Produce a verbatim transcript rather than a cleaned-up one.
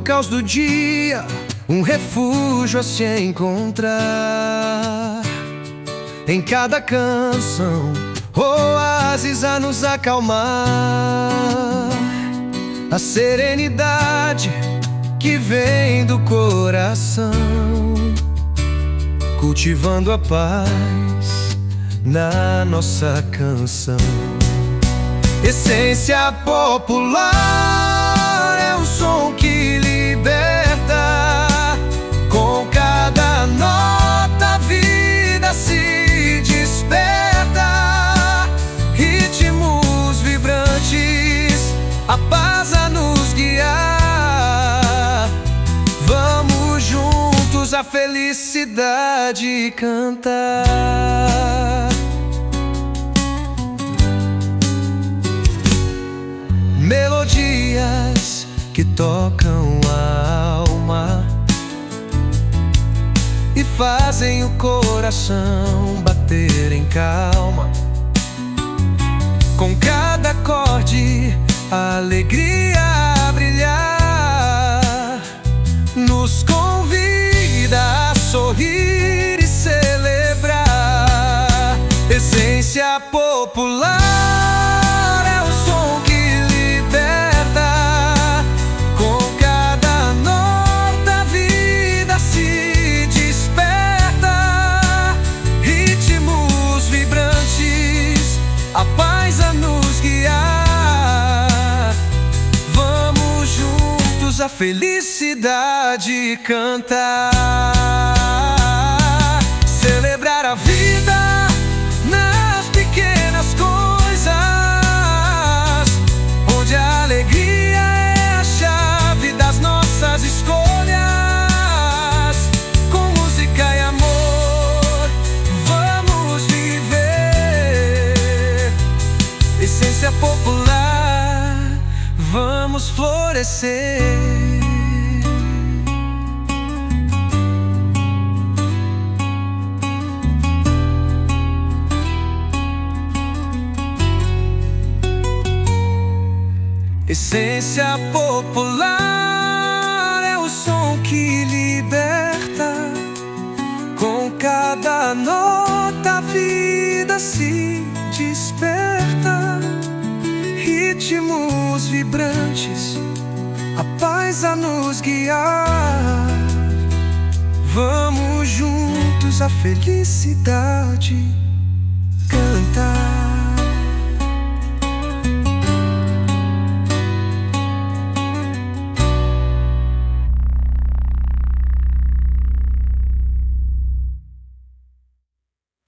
caos do dia, um refúgio a se encontrar. Em cada canção, oásis a nos acalmar. A serenidade que vem do coração, cultivando a paz na nossa canção. Essência popular é o som que liberta. Com cada nota a vida se desperta. Ritmos vibrantes, a paz a nos guiar. Vamos juntos a felicidade cantar. Melodias que tocam a alma e fazem o coração bater em calma. Com cada acorde, a alegria a brilhar nos convida a sorrir e celebrar. Essência popular é o som que liberta. Com cada nota a vida se desperta. Ritmos vibrantes, a paz a nos guiar. Vamos juntos a felicidade cantar. Celebrar a vida nas pequenas coisas, onde a alegria é a chave das nossas escolhas. Com música e amor vamos viver. Essência popular, vamos florescer. Essência popular é o som que liberta. Com cada nota a vida se desperta. Ritmos vibrantes, a paz a nos guiar. Vamos juntos a felicidade